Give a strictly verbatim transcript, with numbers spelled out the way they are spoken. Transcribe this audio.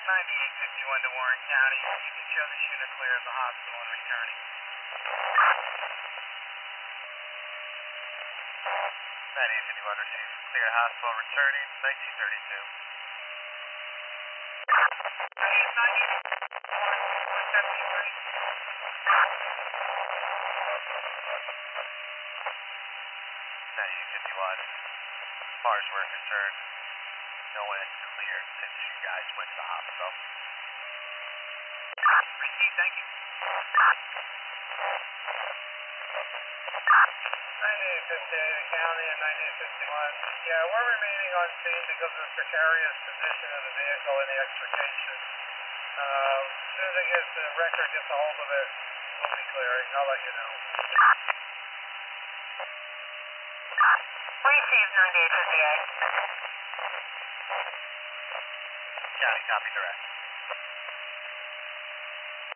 ninety-eight fifty-one to Warren County. You can show this unit clear of the hospital and returning. ninety-eight fifty-one received. Clear hospital returning, nineteen thirty-two. ninety-eight fifty-one. As far as we're concerned, no one is cleared since you guys went to the hospital. Received, thank you. ninety-eight fifty-eight, the county, and ninety-eight fifty-one. Yeah, we're remaining on scene because of the precarious condition of the vehicle and the extrication. Uh, as soon as I get the record, gets a hold of it, we'll be clearing. I'll let you know. Received ninety-eight fifty-eight. County, copy direct.